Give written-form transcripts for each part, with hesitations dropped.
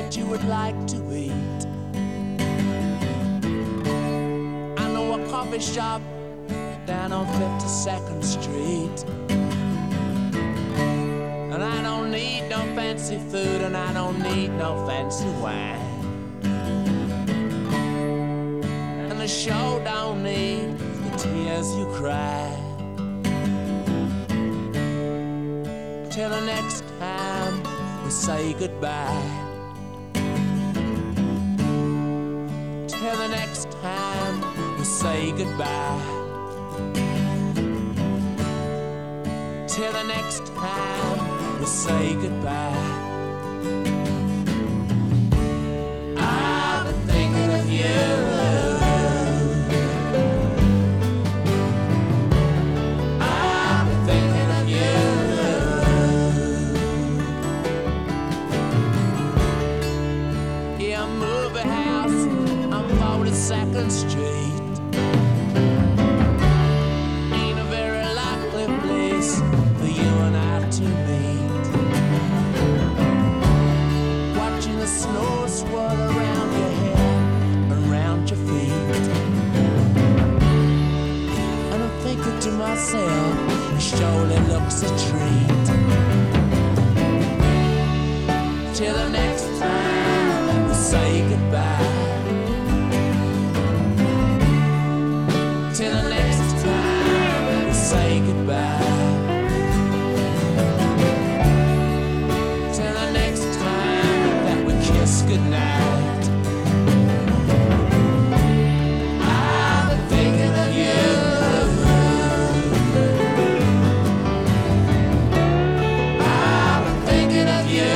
that you would like to eat. I know a coffee shop down on 52nd Street. And I don't need no fancy food, and I don't need no fancy wine. And the show don't need the tears you cry. Till the next time we say goodbye. Till the next time we say goodbye. Till the next time we say goodbye. I've been thinking of you. I've been thinking of you. Yeah, a movie house on 42nd Street ain't a very likely place for you and I to meet. Watching the snow swirl around your hair, around your feet. And I'm thinking to myself, it surely looks a treat. Till the next time we say goodbye. Till the next time we say goodbye. Till the next time that we kiss goodnight. I've been thinking of you. I've been thinking of you.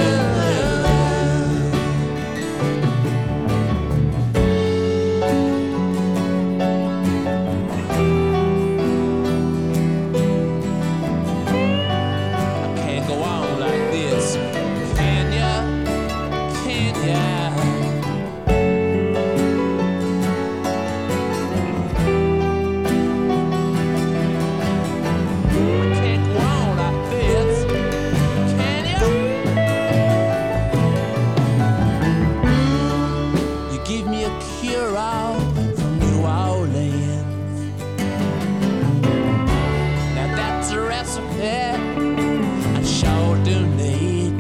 Give me a cure-all from New Orleans. Now that's a recipe I sure do need.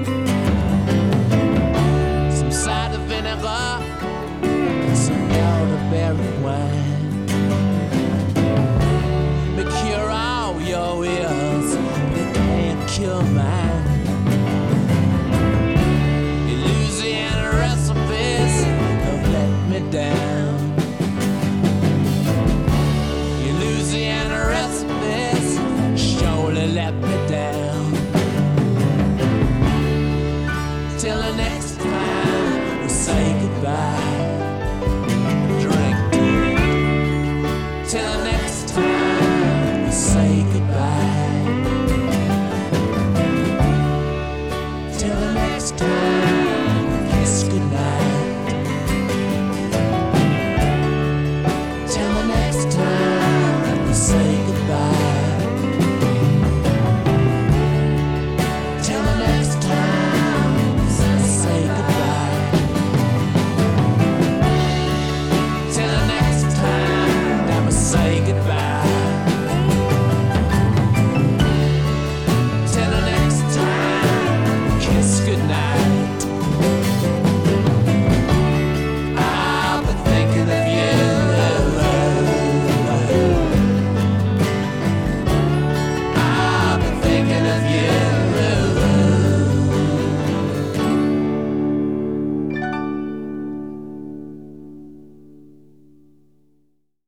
Some cider vinegar, some elderberry wine. Me cure all your ears, but it can't cure mine.